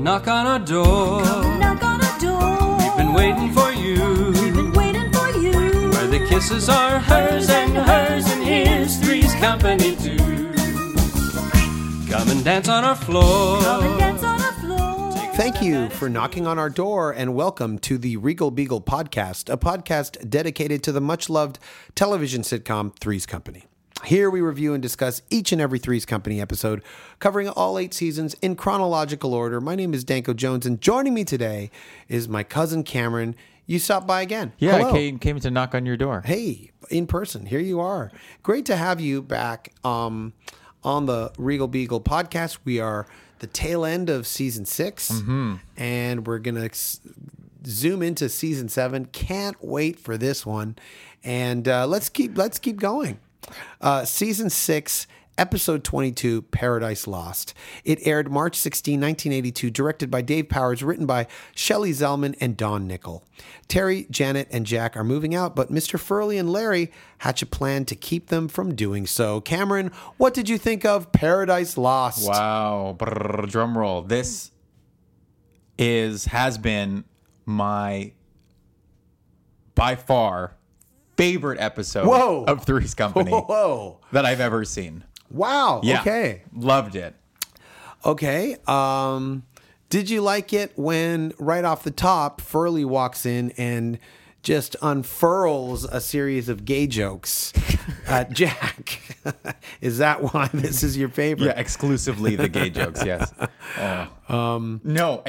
knock on our door. Come knock on our door. We've been waiting for you. We've been waiting for you. Where the kisses are hers, and here's Three's Company too. Come and dance on our floor. Come and dance on our floor. Thank you for knocking on our door, and welcome to the Regal Beagle podcast, a podcast dedicated to the much-loved television sitcom Three's Company. Here we review and discuss each and every Three's Company episode, covering all 8 seasons in chronological order. My name is Danko Jones, and joining me today is my cousin Cameron. You stopped by again. Yeah, Hello. I came to knock on your door. Hey, in person. Here you are. Great to have you back on the Regal Beagle podcast. We are the tail end of season 6, and we're going to zoom into season 7. Can't wait for this one. And let's keep going. Season 6, episode 22, Paradise Lost. It aired March 16, 1982, directed by Dave Powers, written by Shelley Zellman and Don Nickel. Terry, Janet, and Jack are moving out, but Mr. Furley and Larry hatch a plan to keep them from doing so. Cameron, what did you think of Paradise Lost? Wow. Brrr, drum roll. This has been my, by far, favorite episode of Three's Company that I've ever seen. Wow. Yeah. Okay. Loved it. Okay. Did you like it when right off the top, Furley walks in and just unfurls a series of gay jokes at Jack? Is that why this is your favorite? Yeah, exclusively the gay jokes, yes. No,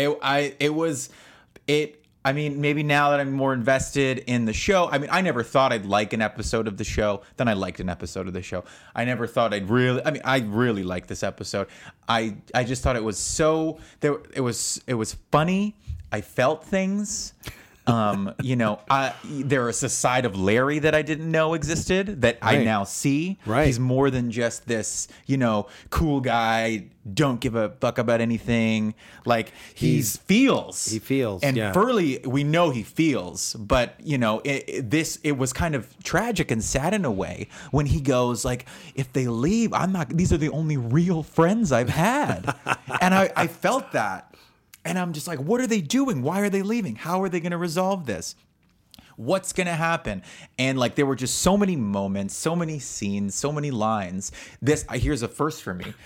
I mean, maybe now that I'm more invested in the show, I mean, I never thought I'd like an episode of the show. Then I liked an episode of the show. I never thought I really liked this episode. I just thought it was it was funny. I felt things. There is a side of Larry that I didn't know existed that I now see. Right. He's more than just this, cool guy, don't give a fuck about anything. Like he feels. And yeah. Furley, we know he feels, but it was kind of tragic and sad in a way when he goes like, if they leave, these are the only real friends I've had. And I felt that. And I'm just like, what are they doing? Why are they leaving? How are they going to resolve this? What's going to happen? And like, there were just so many moments, so many scenes, so many lines. Here's a first for me.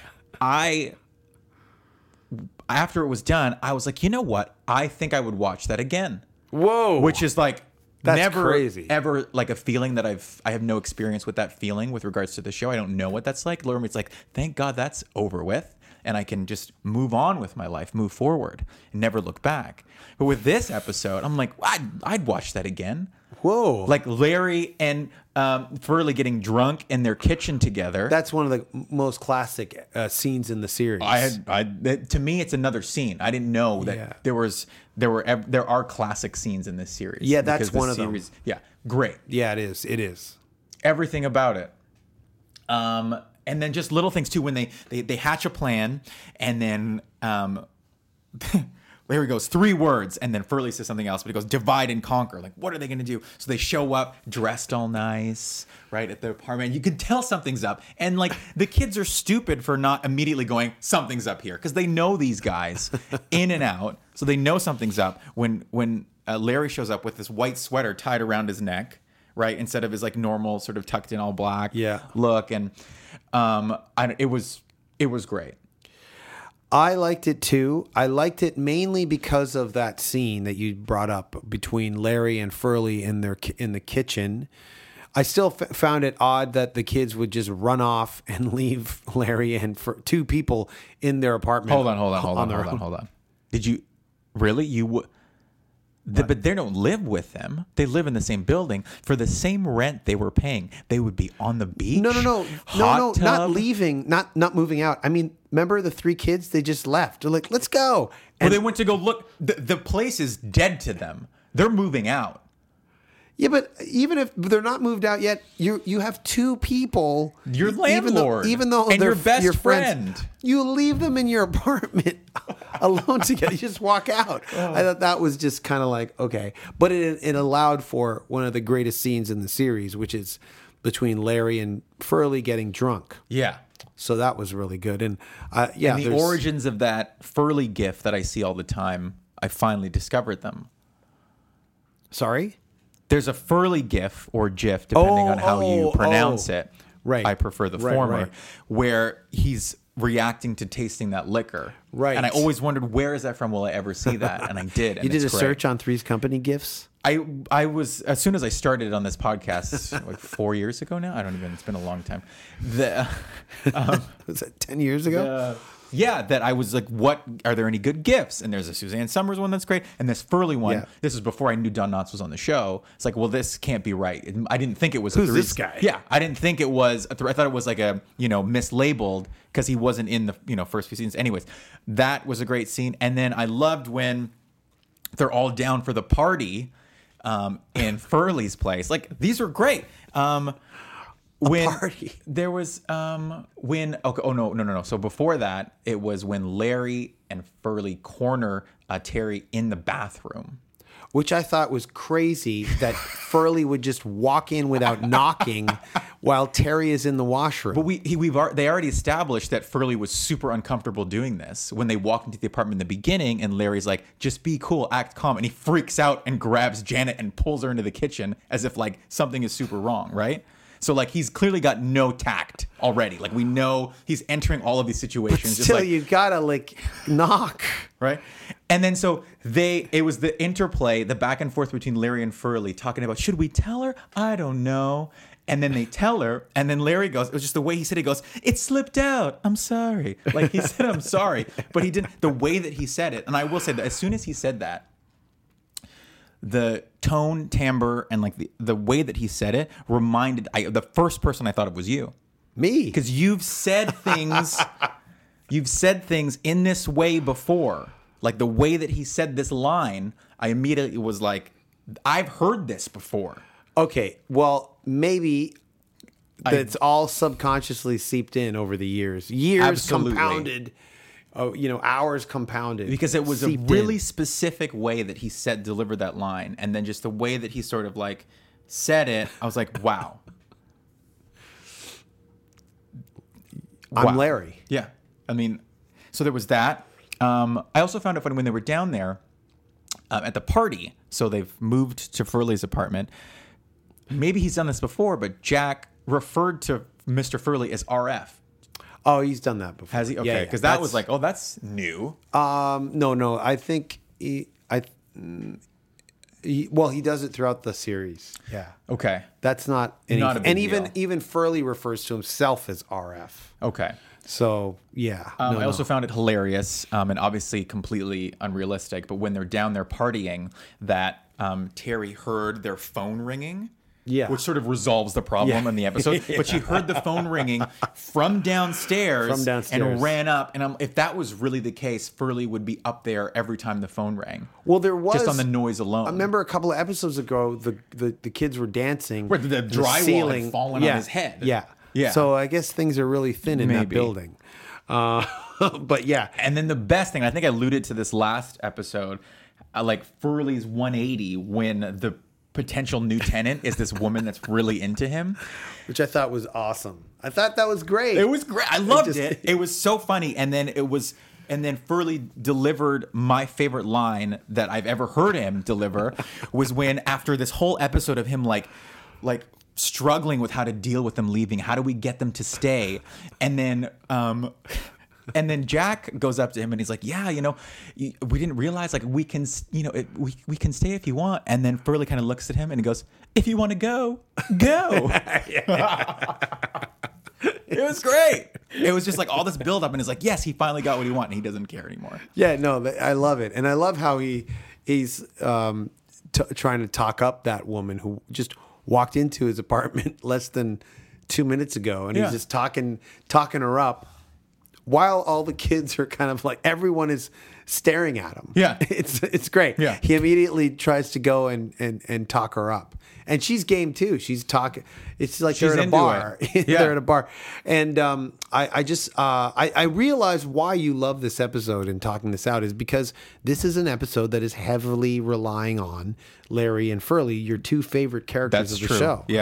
After it was done, I was like, you know what? I think I would watch that again. Whoa. Which is like, That's never crazy. Ever like a feeling that I have no experience with that feeling with regards to the show. I don't know what that's like. Literally, it's like, thank God that's over with. And I can just move on with my life, move forward, and never look back. But with this episode, I'm like, I'd watch that again. Whoa. Like Larry and Furley getting drunk in their kitchen together. That's one of the most classic scenes in the series. To me, it's another scene. I didn't know that there are classic scenes in this series. Yeah, that's because one of them. Yeah, great. Yeah, it is. It is. Everything about it. And then just little things too, when they hatch a plan, and then Larry goes 3 words, and then Furley says something else, but he goes divide and conquer. Like, what are they going to do? So they show up dressed all nice, right, at the apartment. You can tell something's up. And like, the kids are stupid for not immediately going, something's up here, because they know these guys in and out. So they know something's up when Larry shows up with this white sweater tied around his neck, right, instead of his like normal sort of tucked in all black look. And it was great. I liked it too. I liked it mainly because of that scene that you brought up between Larry and Furley in the kitchen. I still found it odd that the kids would just run off and leave Larry and 2 people in their apartment. Hold on. Did you really? But they don't live with them. They live in the same building. For the same rent they were paying, they would be on the beach. No, Hot tub. not leaving, not moving out. I mean, remember the 3 kids? They just left. They're like, let's go. Well, they went to go look. The place is dead to them. They're moving out. Yeah, but even if they're not moved out yet, you have 2 people. Your landlord, even though and they're your best your friend. friends, you leave them in your apartment alone together. You just walk out. I thought that was just kind of like, okay, but it allowed for one of the greatest scenes in the series, which is between Larry and Furley getting drunk. Yeah. So that was really good. And And the there's- origins of that Furley gif that I see all the time, I finally discovered them. Sorry? There's a Furley gif or GIF, depending on how you pronounce it. Right. I prefer the Right, former, right. where he's reacting to tasting that liquor. Right. And I always wondered, where is that from? Will I ever see that? And I did. And You did a it's great. search on Three's Company gifts? I was, as soon as I started on this podcast, like 4 years ago now. It's been a long time. Was that 10 years ago? Yeah, that I was like, what, are there any good gifts? And there's a Suzanne Summers one that's great. And this Furley one, Yeah. this is before I knew Don Knotts was on the show. It's like, well, this can't be right. I didn't think it was Who's a this guy? Yeah, I didn't think it was, I thought it was like a, mislabeled because he wasn't in the, first few scenes. Anyways, that was a great scene. And then I loved when they're all down for the party in Furley's place. Like, these are great. When party. there was no. So before that, it was when Larry and Furley corner Terry in the bathroom. Which I thought was crazy that Furley would just walk in without knocking while Terry is in the washroom. But they already established that Furley was super uncomfortable doing this when they walked into the apartment in the beginning, and Larry's like, "Just be cool, act calm," and he freaks out and grabs Janet and pulls her into the kitchen as if like something is super wrong, right? So like he's clearly got no tact already. Like we know he's entering all of these situations. Still, just like, you gotta knock. right? And then so it was the interplay, the back and forth between Larry and Furley talking about, should we tell her? I don't know. And then they tell her, and then Larry goes, it was just the way he said it, goes, it slipped out. I'm sorry. Like he said, I'm sorry. But he didn't, the way that he said it, and I will say that as soon as he said that, the tone, timbre, and like the way that he said it the first person I thought of was you. Me. Because you've said things in this way before. Like the way that he said this line, I immediately was like, I've heard this before. Okay, well, maybe that's all subconsciously seeped in over the years. Years Absolutely. compounded. Hours compounded. Because it was a seeped really in. specific way that he delivered that line. And then just the way that he sort of like said it, I was like, wow. I'm Wow. Larry. Yeah. I mean, so there was that. I also found it funny when they were down there at the party. So they've moved to Furley's apartment. Maybe he's done this before, but Jack referred to Mr. Furley as RF. Oh, he's done that before. Has he? Okay, Yeah, because yeah. that was like, oh, that's new. No. I think he does it throughout the series. Yeah. Okay. That's not anything. Not a big and deal. even Furley refers to himself as RF. Okay. So yeah. I also found it hilarious and obviously completely unrealistic. But when they're down there partying, that Terry heard their phone ringing. Yeah. Which sort of resolves the problem in the episode. Yeah. But she heard the phone ringing from downstairs, and ran up. And if that was really the case, Furley would be up there every time the phone rang. Well, there was just on the noise alone. I remember a couple of episodes ago, the kids were dancing. Where the and drywall had fallen on his head. Yeah. Yeah. So I guess things are really thin in that Maybe. building. But yeah. And then the best thing, I think I alluded to this last episode, like Furley's 180 when the potential new tenant is this woman that's really into him. Which I thought was awesome. I thought that was great. It was great. I loved it. It was so funny. And then Furley delivered my favorite line that I've ever heard him deliver was when, after this whole episode of him like struggling with how to deal with them leaving, how do we get them to stay? And then Jack goes up to him and he's like, yeah, we didn't realize we can, we can stay if you want. And then Furley kind of looks at him and he goes, if you want to go, go. It was great. It was just like all this build up and it's like, yes, he finally got what he wanted and he doesn't care anymore. Yeah, no, I love it. And I love how he's trying to talk up that woman who just walked into his apartment less than 2 minutes ago. And Yeah. he's just talking her up while all the kids are kind of like, everyone is staring at him. Yeah. It's great. Yeah. He immediately tries to go and talk her up. And she's game too. She's talking. It's like She's they're at a into bar. it. They're Yeah. at a bar. And I realize why you love this episode and talking this out is because this is an episode that is heavily relying on Larry and Furley, your two favorite characters That's of the true. show. Yeah.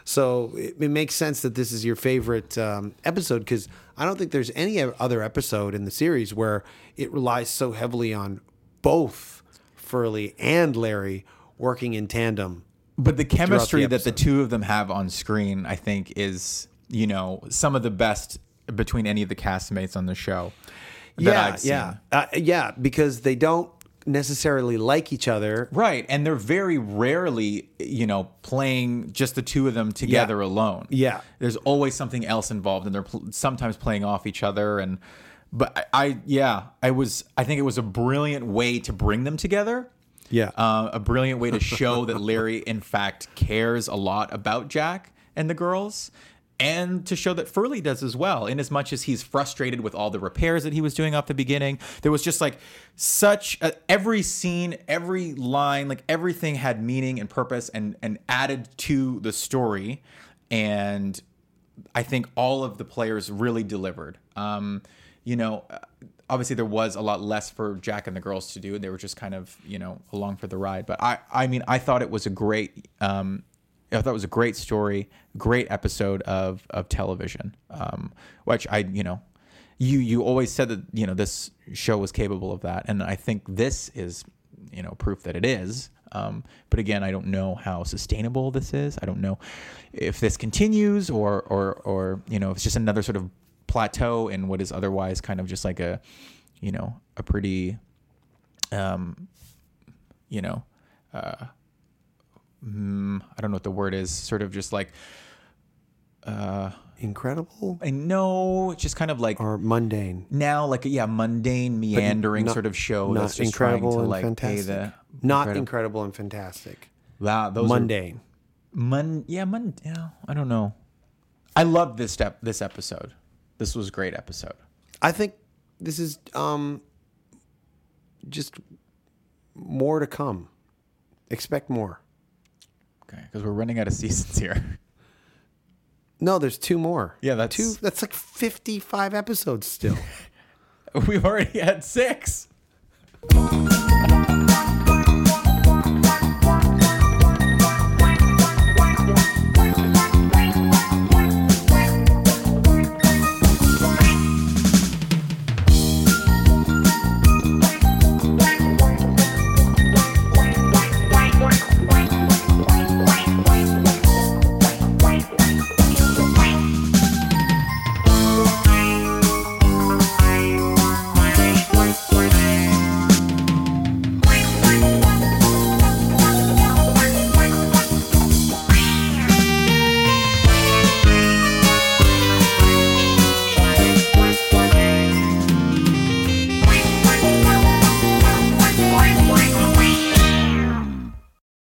So it makes sense that this is your favorite episode, because I don't think there's any other episode in the series where it relies so heavily on both Furley and Larry working in tandem. But the chemistry that the episode. two of them have on screen, I think, is, you know, some of the best between any of the castmates on the show that I've seen. Yeah, because they don't necessarily like each other. Right. And they're very rarely, you know, playing just the two of them together alone. Yeah. There's always something else involved, and they're sometimes playing off each other. But I think it was a brilliant way to bring them together. Yeah. A brilliant way to show that Larry, in fact, cares a lot about Jack and the girls, and to show that Furley does as well, in as much as he's frustrated with all the repairs that he was doing off the beginning. There was just like every scene, every line, like everything had meaning and purpose and added to the story. And I think all of the players really delivered. You know, obviously there was a lot less for Jack and the girls to do. They were just kind of, you know, along for the ride. But I mean, I thought it was a great, I thought it was a great story, great episode of television, which you always said that, you know, this show was capable of that. And I think this is, you know, proof that it is. But again, I don't know how sustainable this is. I don't know if this continues or you know, if it's just another sort of plateau in what is otherwise kind of just like a, you know, a pretty, you know, I don't know what the word is, sort of just like, Incredible I know, it's just kind of like or mundane? now, like, But mundane, meandering sort of show Not that's just trying incredible to and like pay fantastic. the Not incredible and fantastic. Wow, those Mundane. yeah, I don't know. I loved this episode. This was a great episode. I think this is just more to come. Expect more. Okay, because we're running out of seasons here. No, there's 2 more. Yeah, that's- 2. That's like 55 episodes still. We've already had 6.